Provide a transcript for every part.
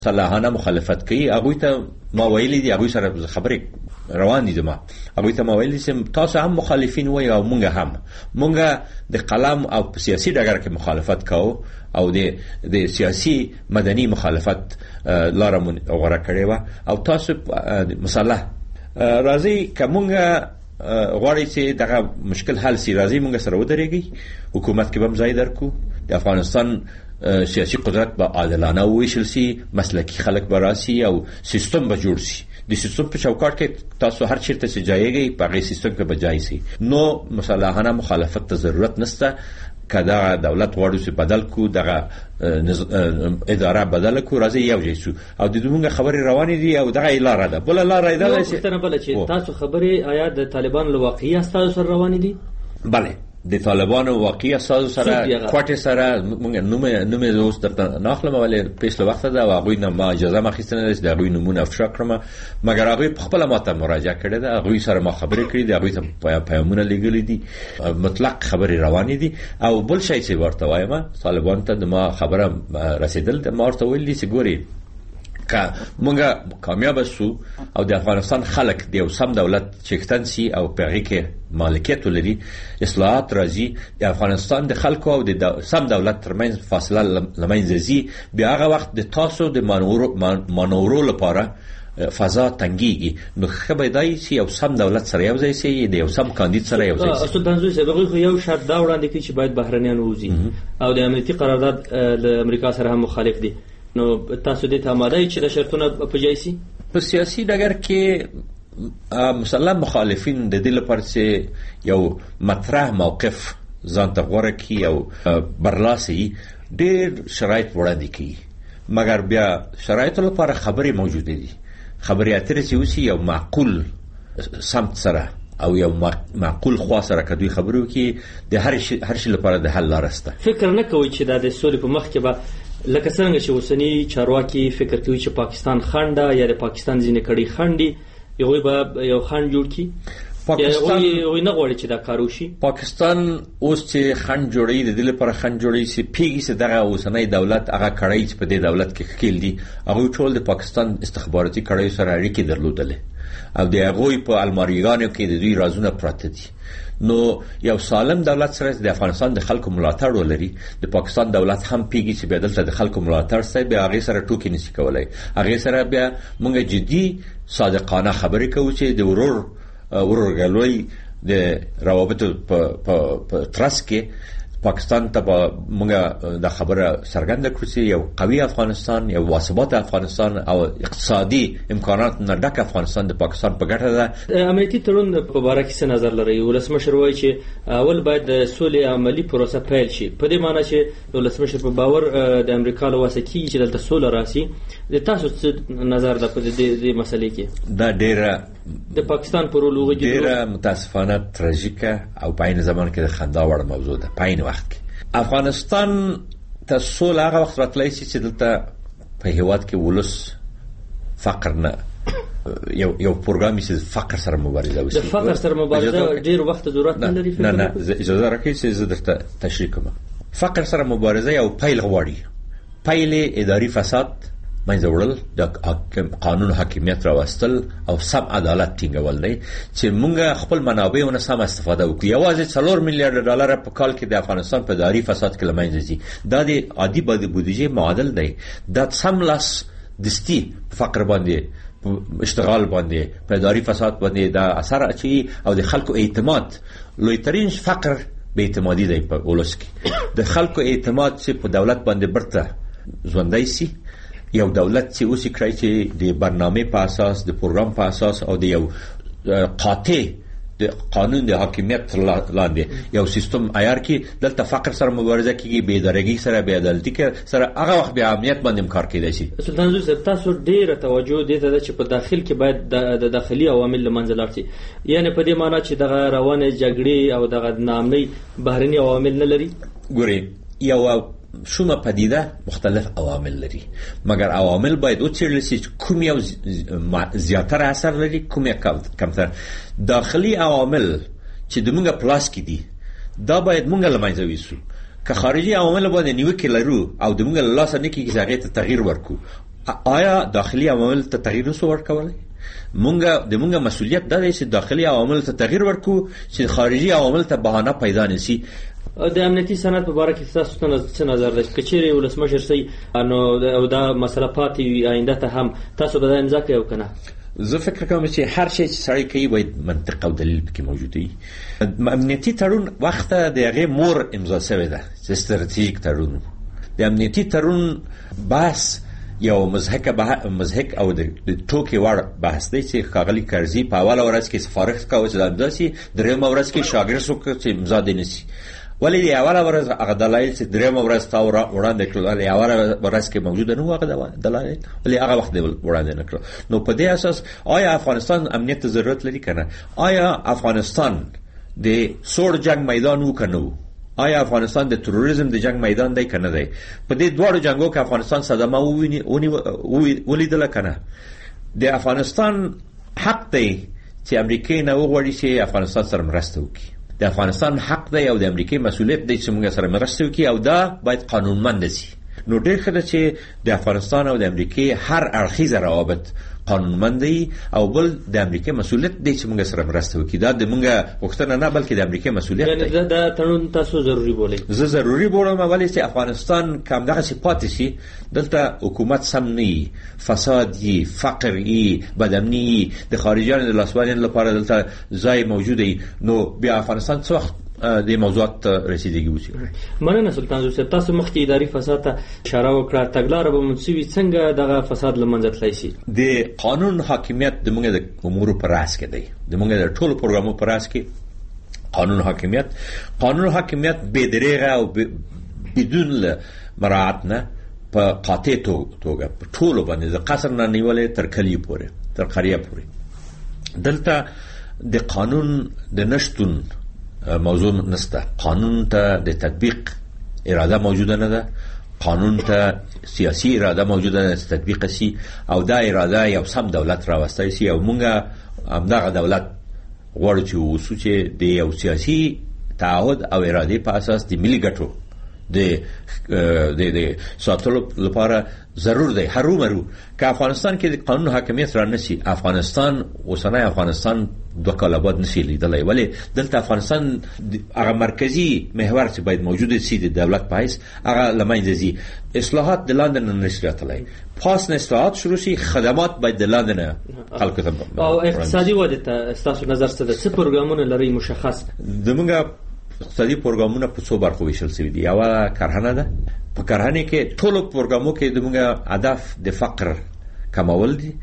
صلاحانه مخالفت کوي هغه ته ما ویلي دي هغه سره خبرې روان دي ما هغه ته ما ویلي چې تاسو هم مخالفین وای او مونږه د قلم او سیاسي ډګر کې مخالفت کوو او د سیاسي مدني مخالفت لاره غوړه کړې و او تاسو مصالح راځي کومه غواړي چې دغه مشکل حل سي راځي مونږ سره ودرېږي حکومت کې به ځای درکو د افغانستان سیاسي قدرت به عادلانه وویشل سي مسلکي خلک به راسي او سیستم به جوړ سي د سیستم په چوکاټ کې تاسو هر چیرته چې جایږئ په هغه سیستم کې به جای سي نو مصالحانه مخالفت ته ضرورت نشته کدا دولت غواړي چې بدل کو دغه اداره بدل کو راځي یو ځای شو او د دومره خبرې روانې دي او دغه لاره ده بل لاره ده چې تاسو خبرې آیا د طالبان له واقعي استاد سره روانې دي بله د طالبانو واقعي اساس سره کوټه سره موږ نومه اوس درته ناخلم ولې پیسله وخت ده او هغه نه ما اجازه ما خستنه د هغه نمونه افشا کړم مګر هغه خپل ماته مراجعه کړې ده هغه سره ما خبرې کړې ده هغه ته پیغامونه لګلې دي مطلق خبرې روانې دي او بل شي چې ورته وایم طالبان ته د ما خبره رسیدل د ما ورته ویلي چې ګوري که مونږه کامیاب شو او د افغانستان خلک د یو سم دولت چکتن سي او په کې مالکیت ولري اصلاحات راځي د افغانستان د خلکو او د سم دولت ترمنځ فاصله لمنځه ځي بیا هغه وخت د تاسو د مانورو لپاره فضا تنګيږي نو خبره دای چې یو سم دولت سره یو ځای سي د یو سم کاندید سره یو ځای سي اصل تنظیم سره یو شرط دا وړاندې کوي چې باید بهرنیان ووزي او د امنیتي قرارداد د امریکا سره هم مخالف دي نو تاسو دې ته آماده چې د شرطونو په ځای سي په سیاسي ډګر کې مسلم مخالفین د دې لپاره چې یو مطرح موقف ځان ته غوړه کی او برلاسي ډېر شرایط وړاندې کی مګر بیا شرایط لپاره خبرې موجوده دي خبرې اترې چې وسی یو معقول سمت سره او یو معقول خوا سره کدوې خبرو کې د هر شي لپاره د حل لاره شته فکر نه کوي چې د سولې په مخ کې به لکه څنګه چې اوسنی چارواکي فکر کوي چې پاکستان خنډه یا د پاکستان ځینې کړي خنډي یو به یو خنډ جوړ کی پاکستان یو نه غواړي چې دا کار وشي پاکستان اوس چې خنډ جوړي د دې لپاره خنډ جوړي چې پیږي چې دغه اوسنی دولت هغه کړی چې په دې دولت کې خېل دي هغه ټول د پاکستان استخباراتي کړي سره اړیکې درلودلې او د هغه په الماریګانو کې د دوی رازونه پراته دي نو یو سالم دولت سره د افغانستان د خلکو ملاتړ ولري د پاکستان دولت هم پیږي چې بدلته د خلکو ملاتړ سره به هغه سره ټوکی نشي کولای هغه سره بیا موږ جدي صادقانه خبرې کوو چې د ورورګلوي د روابطو په ترڅ کې پاکستان ته موږ د خبره څرګنده کړو چې یو قوي افغانستان یو باثباته افغانستان او اقتصادي امکانات نه ډک افغانستان د پاکستان په ګټه ده امنیتي تړون په اړه کې څه نظر لري ولسمشر وایي چې اول باید د سولې عملی پروسه پیل شي په دې معنی چې ولسمشر په باور د امریکا له واسه کې چې دلته سوله راسي د تاسو څه نظر ده په دې مسلې کې دا ډیره د پاکستان پر لوغه ډیره متاسفانه تراژیکه او په عین زمان کې د خندا وړ موضوع ده په عین وخت کې افغانستان ته سوله هغه وخت راتلای شي چې دلته په هیواد کې ولس فقر نه یو پروګرام چې فقر سره مبارزه وشي د فقر سره مبارزه ډیر وخت ضرورت نه لري نه اجازه راکړئ چې زه درته تشریح کوم فقر سره مبارزه یو پیل غواړي پیل اداري فساد منځ وړل د قانون حاکمیت راوستل او سم عدالت ټینګول دی چې موږ خپل منابعونه سم استفاده وکړو یوازې 4 میلیارډ ډالر په کال کې د افغانستان په اداري فساد کې لمنځه ځي دا د عادي بودیجې معادل دی دا سم لاس دستی فقر باندې اشتغال باندې په اداري فساد باندې دا اثر اچي او د خلکو اعتماد لوی ترين فقر به اعتمادي دی په ولس کې د خلکو اعتماد چې په دولت باندې برته ژوندۍ سي یو دولت چې اوسې کړی چې د برنامه په اساس د پروګرام په اساس او د یو قاطع د قانون د حاکمیت لاندې یو سیستم عیار کې دلته فقر سره مبارزه کیږي بې درګي سره بې عدالتي سره هغه وخت به امنیت باندې کار کېدای شي سلطان زوی تاسو ډیره توجه دې ته چې په داخل کې باید د داخلي عوامل لمنځه لاړ شي یعنی په دې معنی چې دغه روانه جګړې او دغه نامنۍ بهرني عوامل نه لري ګوري یو شومه پدیده مختلف عوامل لري مګر عوامل باید وڅېړل شي کوم یو زیاتره اثر لري کوم یو کمتر داخلي عوامل چې دموږه پلاس کې دي دا باید مونږ لمنځه ویسو که خارجي عوامل باندې نیوکه لرو او دموږه لاس نه کیږي هغه ته تغییر ورکو آیا داخلي عوامل ته تغییر نشو ورکولای؟ مونږه مسؤلیت دا دی چې داخلي عوامل ته تغییر ورکو چې خارجي عوامل ته بهانه پیدا نشي. د امنیتي سند په اړه کې تاسو څه نظر لرئ؟ کچېرې ولسمشر سي نو دا مسله پاتې وي آینده ته هم تاسو به امضا کوئ او کنه؟ زه فکر کوم چې هر شی چې سړی کوي باید منطق او دلیل پکې موجود وي. امنیتي تړون وخت د هغه مور امضا شوی ده چې ستراتیژیک تړون. د امنیتي تړون بحث یو مزهک او د ټوکې وړ بحث دی چې ښاغلي کرزي په اوله ورځ کې سفارښت کاوه چې امضا شي، درېیمه ورځ کې شاګرد وکړ چې امضا دې نشي. ولې د اوله ورځ هغه دلایل چې درېیمه ورځ تا وړاندې کړل اوله ورځ کې موجوده نه و هغه دلایل، ولې هغه وخت وړاندې نه کړل؟ نو په دې اساس آیا افغانستان امنیت ته ضرورت لري کنه؟ آیا افغانستان د سوړ جنگ میدان و کنه؟ آیا افغانستان د تروریزم د جنگ میدان دی کنه دی؟ په دې دوه جنگو کې افغانستان صدمه ولیدله کنه؟ د افغانستان حق دی چې امریکای نه وغواړي چې افغانستان سره مرسته وکړي. د افغانستان حق دی او د امریکای مسؤلیت دی چې موږ سره مرسته وکړي او دا باید قانونمند شي. نو ډېر ښه ده چې د افغانستان او د امریکای هر اړخیزه روابط قانونمند دي او بل د امریکای مسؤلیت دی چې موږ سره مرسته وکړي. دا د موږ غوښتنه نه بلکې د امریکای مسؤلیت دی. یعنی دا تړون تاسو ضروري بولئ؟ زه ضروري بولم ولې چې افغانستان کم دغسې پاتې شي، دلته حکومت سم نه وي، فساد وي، فقر وي، بدامني وي، د خارجیانو د لاسوهنې لپاره دلته ځای موجود وي، نو بیا افغانستان څه وخت د موضوعات رسیدګي وشي. مننه سلطان زوسف، تاسو مخکې اداري فساد ته اشاره وکړه، تګلاره به منسوي څنګه دغه فساد له منځه تللی شي؟ د قانون حاکمیت د موږ د امورو په راس کې دی، د موږ د ټولو پروګرامو په راس کې قانون حاکمیت بې دریغه او بدون مراعات نه په قاطع توګه په ټولو باندې د قصر نه نیولې تر کلیو پورې تر قریه پورې. دلته د قانون د نشتون موضوع نسته، قانون ته د تطبیق اراده موجوده نه ده، قانون ته سیاسی اراده موجوده نه تطبیق شي او دا اراده یو سم دولت راوستای شي او مونږه همدغه دولت غواړو چې وسو چې د یو سیاسی تعهد او اراده په اساس د ملي ګټو د ساتلو لپاره ضرور دی. هرومرو که افغانستان کې د قانون حاکمیت را نشي، افغانستان اوسنی افغانستان دوه کاله بعد نشي لیدلی. ولې دلته افغانستان هغه مرکزی محور چې باید موجود شي د دولت په حیث هغه له منځه ځي. اصلاحات د لاندې نه نشي راتلی، پاس نه اصلاحات شروع شي، خدمات باید د لاندې نه خلکو ته. او اقتصادي وده ته ستاسو نظر څه ده؟ څه پروګرامونه لري مشخص؟ زموږ اقتصادي پروګرامونه په څو برخو ویشل شوي دي. یوه کرهنه ده، په کرهنه کې ټولو پروګرامو کې زموږ هدف د فقر کمول دي،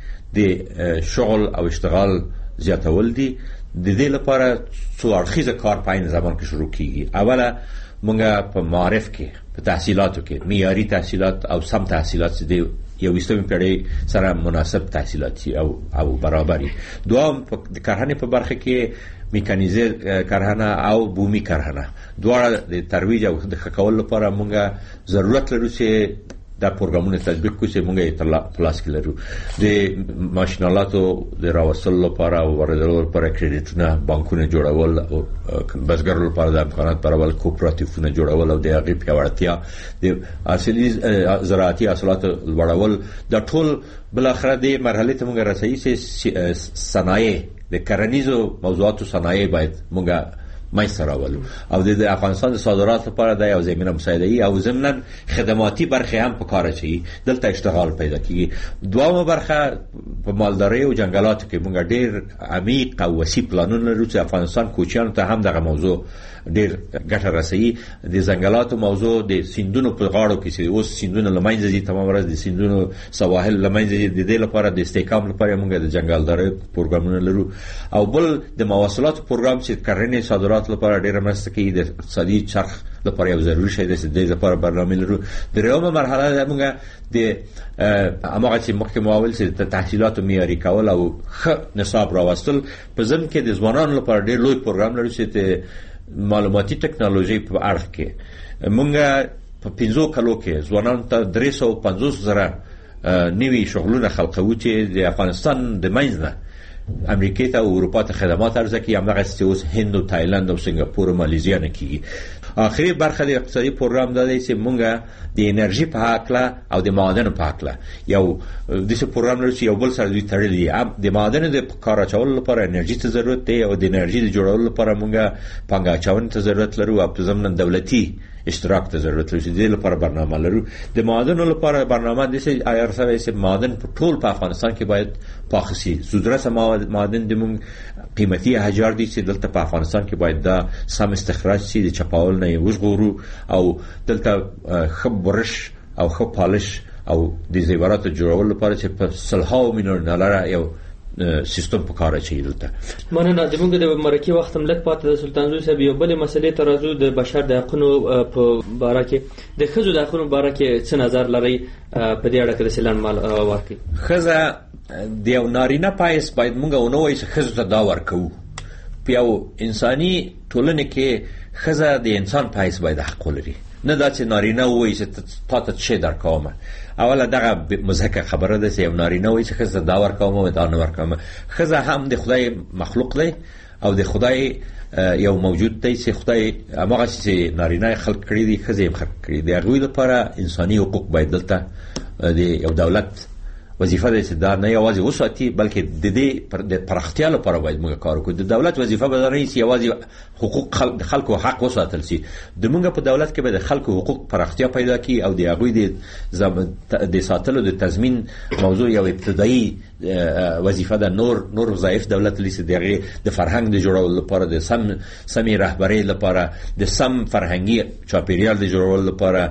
د شغل او اشتغال زیاتول دي. د دې لپاره څو اړخیزه کار په عین زمان کې شروع کیږي. اوله مونږ په معارف کې، په تحصیلاتو کې معیاري تحصیلات او سم تحصیلات چې د 21مې پیړۍ سره مناسب تحصیلات او برابري. دوام د کرهنې په برخه کې میکانیزه کرهنه او بومي کرهنه دواړه د ترویج او د ښه کولو لپاره مونږ ضرورت لرو چې دا پروګرامونه تطبیق کړو چې مونږ یې په لاس کې لرو. د ماشینالاتو د راوستلو لپاره او واردولو لپاره کریډیټونه، بانکونه جوړول او بزګرو لپاره د امکانات برابرول، کوپراتیفونه جوړول او د هغې پیاوړتیا، د اصلي زراعتي حاصلاتو لوړول، دا ټول بالاخره د مرحلې ته مونږ رسوي چې صنایع د کرنیزو موضوعاتو صنایع باید مونږ منځته راولو او د افغانستان د صادراتو لپاره دا یو زمینه مساعده‌ای او ضمناً خدماتي برخه هم په کار اچوي. دلته اشتغال پیدا کیږي. دوامه برخه په مالدارۍ او جنگلاتو کې مونږ ډېر عمیق او وسیع پلانونه لرو چې افغانستان کوچیانو ته هم دغه موضوع ډېر ګټه رسوي. د ځنګلاتو موضوع د سیندونو په غاړو کې چې اوس سیندونه له منځه ځي، تمام ورځ د سیندونو سواحل له منځه ځي، د دې لپاره د استحکام لپاره مونږ د جنګلدارۍ پروګرامونه لرو. او بل د مواصلاتو پروګرام چې کرنې صادرات لپاره ډېر مرسته کوي، د اقتصادي چرخ لپاره یو ضروري شی دی چې د دې لپاره برنامه لرو. درېیمه مرحله مونږ د هغه چې مخکې مو چې د تحصیلاتو معیاري کول او ښه نصاب راوستل. په ضمن کې د ځوانانو لپاره ډېر لوی پروګرام لرو چې د معلوماتي ټکنالوژي په اړه کې مونږ په 15 کلو کې ځوانانو ته 350,000 نوي شغلونه خلقوو چې د افغانستان د منځ نه امریکا ته او اروپا ته خدمات عرضه کوي، همغه اوس هند او تایلند او سنگاپور او مالیزیا نه کیږي. اخري برخه د اقتصادي پروګرام دا دی چې مونږه د انرژي په حقله او د معادن په حقله یو د څه پروګرام لري چې یو بل سره تړلي دي. د معادن د کار اچولو لپاره انرژي ته ضرورت دی او د انرژي د جوړولو لپاره مونږه پانګه اچونې ته ضرورت لرو او په ضمن دولتي اشتراک ته ضرورت لري. د لپاره برنامه لرو. د معادن لپاره برنامه د سي ایر سره چې معادن په ټول په افغانستان کې باید پاخسي زودرسه معادن د مونږ قیمتي احجار دي چې دلته په افغانستان کې باید دا سم استخراج شي، د چپاول نه وژغورو او دلته خبرش او خو پالش او د زیورات جوړول لپاره چې په صلحاو مليون ډالر یو سیستم په کار اچي دلته. مننه. د موږ د مرکه وخت ملک پاتې د سلطان زوی صاحب یو بل مسلې ترازو د بشر د حقوقو په باره کې د خزو د حقوقو باره کې څه نظر لري په دې اړه کې رسلان مال ورکړي؟ خزه د یو نارینه پایس باید موږ ونوي چې خزو ته دا ورکو. په یو انساني ټولنه کې خزه د انسان پایس باید حق لري، نه دا چې نارینه وایي چې تاسو څه درکوم. اوله دغه مزهکه خبره ده چې یو نارینه وایي چې خزه دا ورکوم او دا نه ورکوم. خزه هم د خدای مخلوق دی او د خدای یو موجود دی چې خدای هغه چې نارینه خلق کړی دی خزه خلق کړی دی. هغه لپاره انساني حقوق باید دلته د یو دولت وظیفه ده چې دا نه یوازې وساتي بلکې د دې پر د پرختیا لپاره باید موږ کار وکړو. د دولت وظیفه به نه شي یوازې حقوق خلکو حق وساتل شي. د موږ په دولت کې به د خلکو حقوق پرختیا پیدا کی او د هغوی د ساتلو د تضمین موضوع یو ابتدایي وظیفه ده. نور وظایف دولت لیسي دغه د فرهنګ د جوړولو لپاره، د سمې رهبرۍ لپاره، د سم فرهنګي چاپیریال د جوړولو لپاره،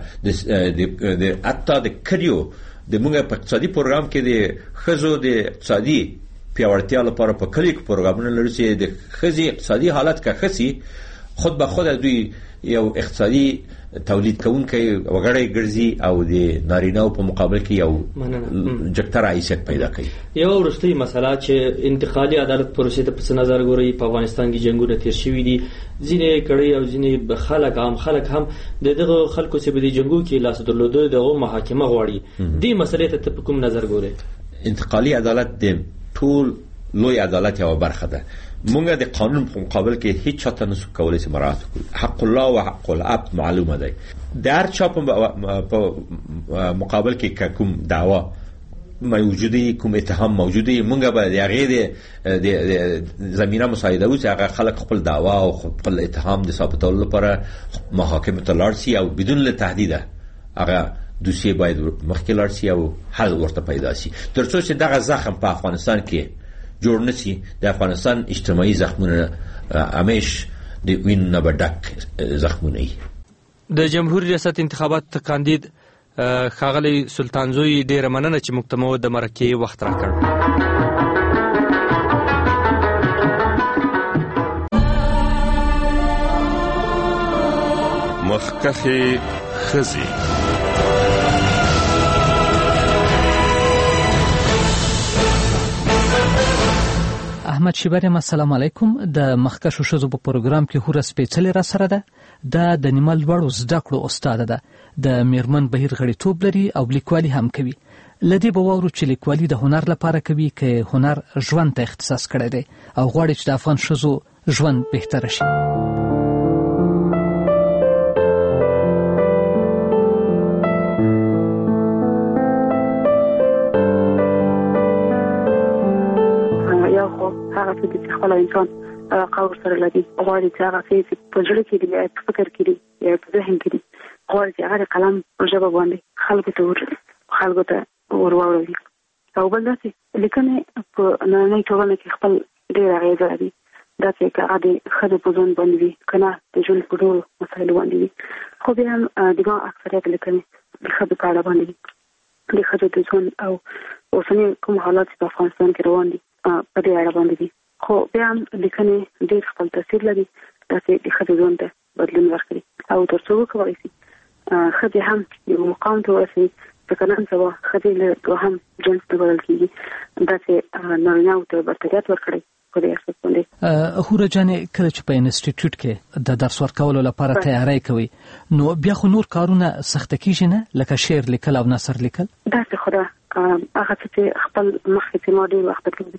د حتی د کډیو د موږ په اقتصادي پروګرام کې د خزو د اقتصادي پیاوړتیا لپاره په کلی کې پروګرامونه لري چې د خزي اقتصادي حالت کا خسي خود به خود دوی یو اقتصادي تولید کوونکی وګړی ګرځي او د نارینه‌و په مقابل کې یو جګتر حیثیت پیدا کوي. یو ورستۍ مسله چې انتقالي عدالت پروسې ته په نظر ګوري په افغانستان کې جنگونه تیر شوي دي، ځینې کړي او ځینې خلک هم دغه خلکو چې په دې جنگو کې لاس درلوده دغه محاکمه غواړي. دې مسلې ته په کوم نظر ګوري؟ انتقالي عدالت د ټول لوی عدالت یو برخه ده. مونږ د قانون په مقابل کې هیڅ چاته نسو کولای چې مراعات وکړو. حق الله او حق العبد معلومه ده. د هر چا په مقابل کې کوم دعوا موجوده، کوم اتهام موجوده، مونږ به د هغه د زمينه مساعده و چې هغه خلک خپل دعوا او خپل اتهام د ثابتولو لپاره محاکمه ته لاړ شي او بدون له تهدید هغه دوسیه باید مخکې لاړ شي او حل ورته پیدا شي ترڅو چې دغه زخم په افغانستان کې جوړ نشي. د افغانستان اجتماعي زخمونه همیش د وین نه بډک زخمونه دي. د جمهوریت ریاست انتخابات کاندید ښاغلی سلطان زوی ډیره مننه چې موږ ته مو د مرکې وخت راکړ. مخکخي خزي احمد شیبریم السلام علیکم. د مخکښو ښځو په پروګرام کې هوره سپېڅلې را سره ده. دا د نیمه لوړو زده کړو استاد ده. د میرمن بهیر غړیتوب لري او لیکوالي هم کوي. لدی به وورو چې لیکوالي د هنر لپاره کوي که هنر ژوند ته اختصاص کړی دی او غواړي چې د افغان ښځو ژوند بهتر شي. هغه چې خپل انسان قور سره لري غواړي چې هغه چې په ژوند کې دی په فکر کې دی په ذهن کې دی غواړي چې هغه قلم او ژبه باندې خلکو ته ورواړي او بل داسې لیکنه په نړۍ ټولنه کې خپل ډېر اغیز لري. دا چې هغه د خځو په ژوند باندې وي کنه د ژوند په ډول مسایلو باندې وي. خو بیا هم دغه اکثریت لیکنه د خځو په اړه باندې د ښځو د ژوند او اوسني کوم حالات په افغانستان کې روان دي په دې اړه باندې دي. خو بیا هم لیکنې ډېر خپل تاثیر لري چې د ښځو ژوند ته بدلون ورکړي او تر څو وکولای شي ښځې هم یو مقام ته ورسوي ځکه نن سبا ښځې له دوهم جنس ته بلل کېږي دا چې نارینه‌و ته برتریت ورکړي په دې اساس باندې. هوره جانې کله چې په انسټیټیوټ کې د درس ورکولو لپاره تیاری کوي نو بیا خو نور کارونه سخته کېږي نه لکه شعر لیکل او نثر لیکل؟ داسې خو ده هغه چې خپل مخکې چې ما ډېر وخت درلود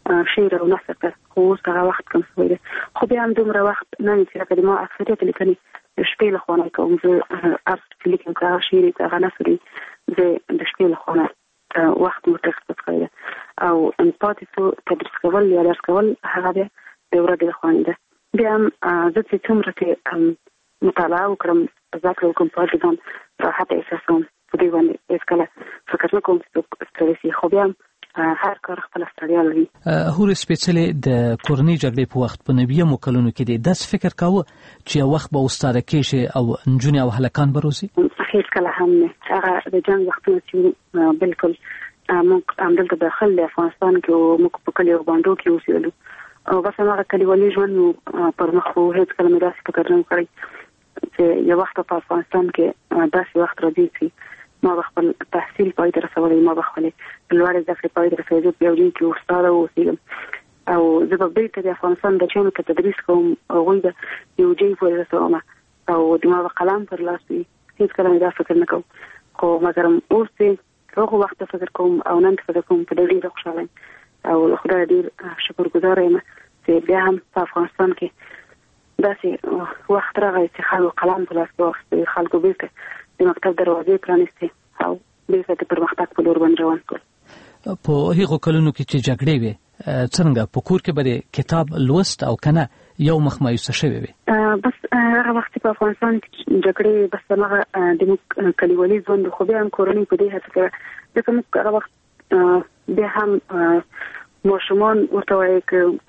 شعر او نثر ته خو اوس هغه وخت کم شوی دی خو بیا هم دومره وخت نه نیسي لکه د ما اکثریت لیکنې د شپې له خوا نه کوم زه هر څه لیکم که هغه شعر که هغه نثر وي زه د شپې له خوا نه وخت متخصص کړی دی او پاتې څو تدریس کول یا درس کول هغه بیا د ورځې له خوا نه ده بیا هم زه چې څومره چې مطالعه وکړم زده کړه وکړم په ځان راحت احساسوم په دې باندې هېڅکله فکر نه کوم چې څوک ستړی شي خو بیا هم هر کار خپل ستړیا لري هورې سپېڅلې د کورنۍ جګړې په وخت په 90 کلونو کې دی داسې فکر کاوه چې یو وخت به استاده کېږي او نجونې او هلکان به روزي هېڅکله هم نه هغه د جنګ وختونه چې بالکل موږ همدلته داخل د افغانستان کې او موږ په کلیو باندې کې اوسېدلو او بس هغه کلیوالي ژوند پر مخ خو هېڅکله مې داسې فکر نه کړی چې یو وخت په افغانستان کې داسې وخت راځي چې ما خپل تحصیل پای ته رسولی ما خپل لوړې زده کړې پای ته رسولې په یو ځای کې استاد اوسېږم او زه به بیرته د افغانستان بچیانو ته تدریس کوم هغوی د یو ځای پورې رسوم او د ما قلم پر لاس وي هېڅکله مې دا فکر نه کوم خو مګر اوس چې هغه وخت فکر کوم او نن فکر کوم په ډېر خوشاله او له خدای ډېر شکرګزار یم چې بیا هم په افغانستان کې داسې وخت راغی چې خلکو قلم په لاس واخیست خلکو بیرته د مکتب دروازې پرانیستې او بیرته د پرمختګ په لور باندې روان کړل په هغو کلونو کې چې جګړې وې څنګه په کور کې به د کتاب لوست او کنه یو مخ مایوسه شوی وي بس هغه وخت په افغانستان کې جګړې بس هغه د کلیوالي ژوند خو بیا هم کورنۍ په دې هڅه کوي ځکه موږ هغه وخت بیا هم ماشومان ورته وایي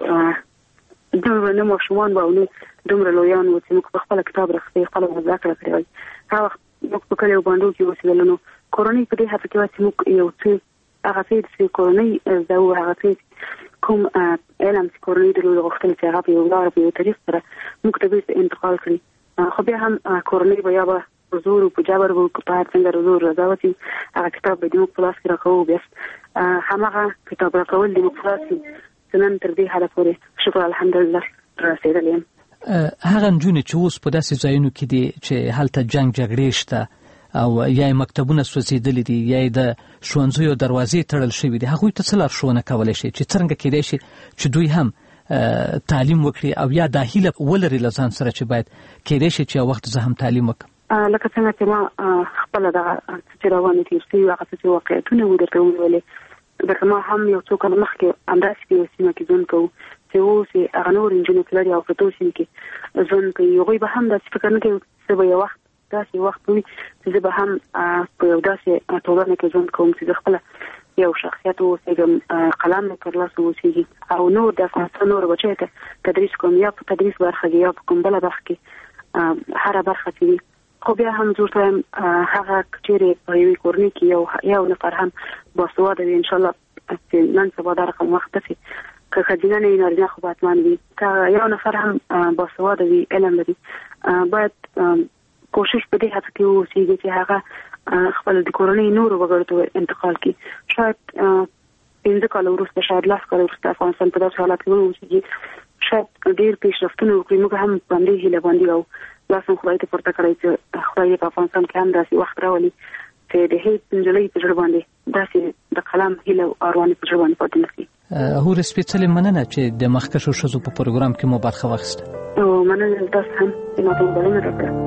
که دومره نه ماشومان به او نه دومره لویان وو چې موږ په خپله کتاب راخیستې خپله زده کړه کړې وای هغه وخت موږ په کلیو باندې کې اوسېدلو نو کورنۍ په دې هڅه کې وه چې موږ یو څه هغه څه چې کورنۍ زده وو هغه څه کوم علم چې کورنۍ درلود غوښتل چې هغه په یو لاره په یو طریق سره موږ ته بیرته انتقال کړي خو بیا هم کورنۍ به یا به زور په جبر به په هر څنګه زور راځي هغه کتاب به موږ په لاس کې راکوو بیا هماغه کتاب راکول د موږ په لاس کې نن تر دې حده پورې شکر الحمدلله رسېدلی یم هغه نجونې چې اوس په داسې ځایونو کې دي چې هلته جنګ جګړې شته او یا مکتبونه سوځېدلي دي یا د ښوونځیو دروازې تړل شوي دي هغوی ته څه لارښوونه کولی شي چې څرنګه کېدای شي چې دوی هم تعلیم وکړي او یا دا هیله ولري له ځان سره چې باید کېدای شي چې یو وخت زه هم تعلیم وکړم لکه څنګه چې ما خپله دغه چې روانې تېر شوي هغه څه چې واقعیتونه مو درته وویلې ځکه ما هم یو څو کاله مخکې همداسې په یو سیمه کې ژوند کوو چې اوس هغه نور نجونې تللي او په ټول سیمه کې ژوند کوي هغوی به هم داسې فکر نه کوي چې به یو وخت داسې وخت وي چې زه به هم په یو داسې ټولنه کې ژوند کوم چې زه خپله یو شخصیت واوسېږم قلم مې پر لاس واوسېږي او نور د افغانستان نورو بچیو ته تدریس کوم یا په تدریس برخه کې یا په کوم بله برخه کې هره برخه چې وي خو بیا هم زه ورته وایم هغه چیرې په یوې کورنۍ کې یو نفر هم باسواده وي انشاءالله چې نن سبا دا رقم وخت داسې که ښځینه نه وي نارینه خو به حتما وي که یو نفر هم باسواده وي علم لري باید کوشش په دې هڅه کې واوسېږي چې هغه خپل د کورنۍ نورو وګړو ته انتقال کړي شاید 15 کاله وروسته شاید 10 کاله وروسته افغانستان په داسې حالت کې واوسېږي شاید ډېر پیشرفتونه وکړي موږ هم په همدې هیله باندې او لاس هم خدای ته پورته کړی چې خدای په افغانستان کې هم داسې وخت راولي چې د هېڅ نجلۍ په زړه باندې داسې د قلم هیله او ارمان په زړه باندې پاتې نه شي هورې سپېڅلې مننه چې د مخکښو ښځو په پروګرام کې مو برخه واخیسته او مننه تاسو هم چې ما ته بلنه راکړه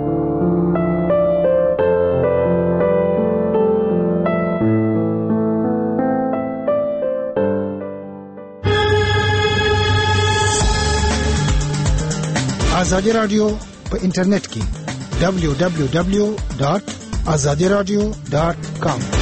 آزادی رادیو په انټرنیټ کې www.azadiradio.com